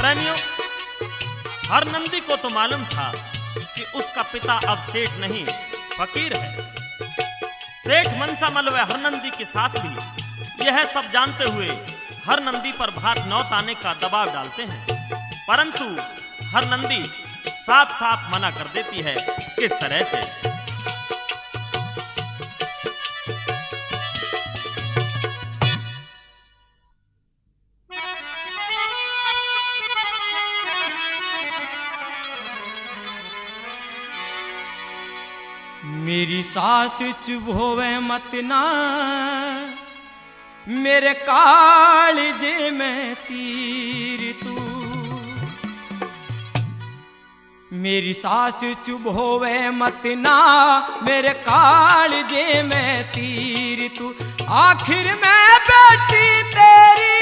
प्रेमियों, हरनंदी को तो मालूम था कि उसका पिता अब सेठ नहीं फकीर है। सेठ मनसामल व हरनंदी की सास भी यह सब जानते हुए हरनंदी पर भात नौत आने का दबाव डालते हैं, परंतु हरनंदी साफ साफ मना कर देती है। किस तरह से? मेरी सास चुप होवे मत ना, मेरे कालजे में तीर तू। मेरी सास चुप होवे मत ना, मेरे कालजे में तीर तू। आखिर मैं बेटी तेरी,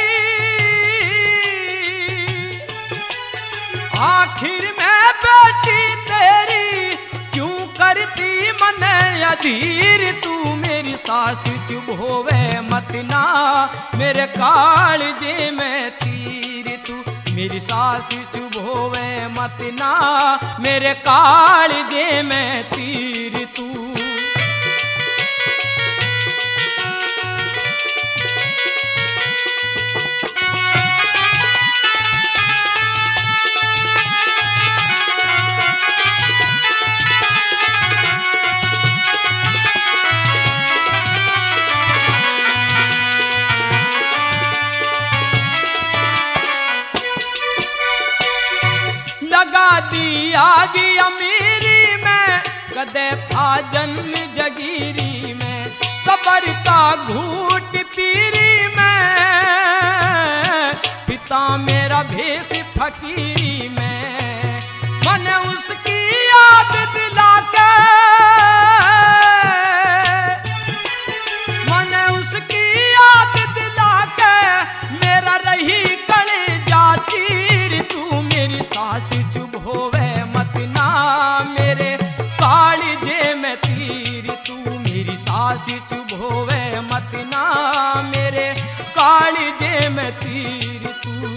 आखिर मैं बेटी तेरी क्यों करती मने अधीर तू। मेरी सास चुप होवे मत ना, मेरे कालजे में तीर तू। मेरी सास चुप होवे मत ना, मेरे कालजे में तीर तू। लगा दी आगी अमीरी में, कदे था जन्म जगीरी में। सबर का घूट पीरी में, पिता मेरा भेष फकीरी में। मन उसकी याद दिला के, मन उसकी याद दिला के मेरा रही कलेजा चीर तू। मेरी सास चुप होवे मत ना, मेरे कालजे में तीर तू। मेरी सास चुप होवे मत ना, मेरे कालजे में तीर तू।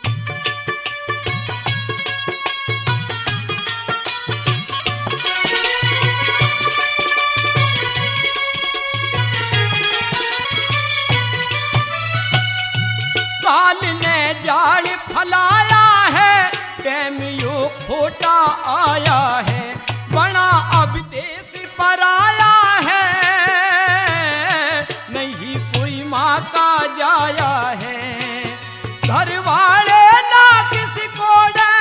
काल ने जाल फलाया है, टाइम यो खोटा आया है। बड़ा अब देश पर आया है, नहीं कोई माँ का जाया है। घर वाले ना किसी को डे,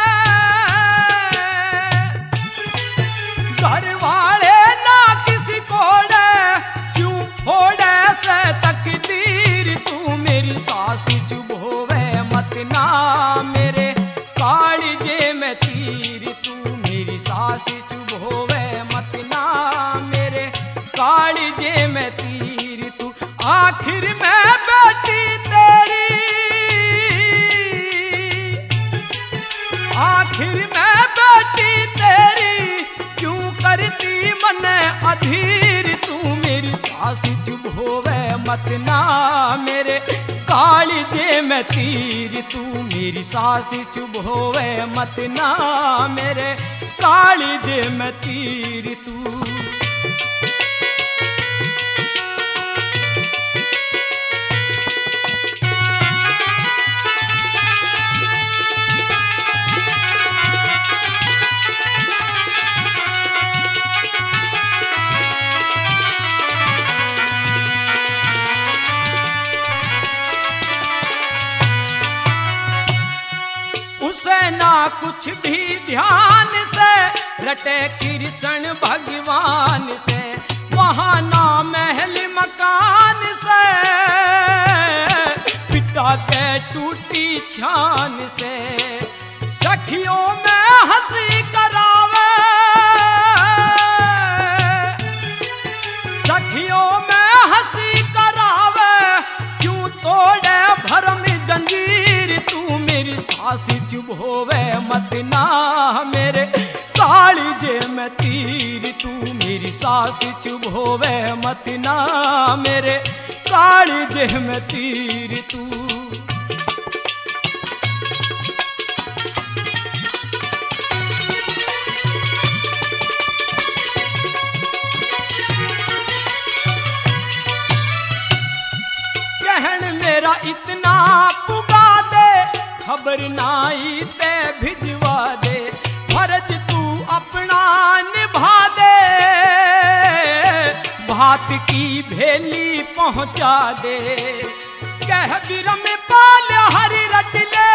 घर वाले ना किसी को डे, क्यों फोड़े से तकदीर तू। मेरी सास चुप होवे मत ना, मेरे कालजे में तीर तू। मेरी सास चुप होवे मत ना, मेरे कालजे में तीर तू। आखिर मैं बेटी तेरी, आखिर मैं बेटी तेरी क्यों करती मने अधीर तू। मेरी सास चुप होवे मत ना, मेरे कालजे में तीर तू। मेरी सास चुप होवे मत ना, मेरे कालजे में तीर तू। ना कुछ भी ध्यान से रटे कृष्ण भगवान से। वहाँ ना महल मकान से, पिता के टूटी छान से। सखियों में हंसी करावे, सखियों में हंसी करावे, क्यों तोड़े भरम जंजीर तू। मेरी सास चुप होवे मत ना, मेरे कालजे में तीर तू। मेरी सास चुप होवे मत ना, मेरे कालजे में तीर तू। मेरा इतना पुगा दे, खबर नाई ते भिजवा दे, फर्ज तू अपना निभा दे, भात की भेली पहुंचा दे। कह बिरम पाल हरि रटले,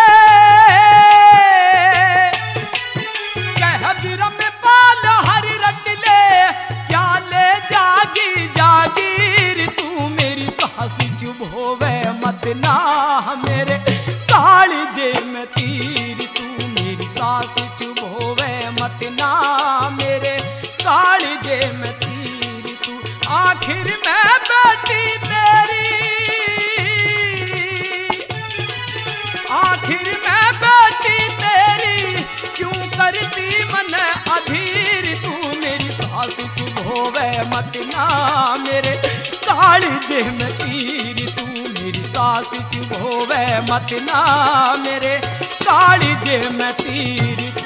कह बिरम पाल हरि रटले, क्या ले जागी जागीर तू मेरी सास चुभ होवे मत ना मेरे कालिजे में तीर तू मेरी सास चुभ होवे मत ना मेरे कालिजे में तीर तू। आखिर मैं बेटी तेरी, आखिर मैं बेटी तेरी क्यों करती मन अधीर तू मेरी सास चुभ होवे मत ना मेरे कालिजे में तीर तू मेरी सास चुभ होवे मत ना मेरे कालिजे में तीर।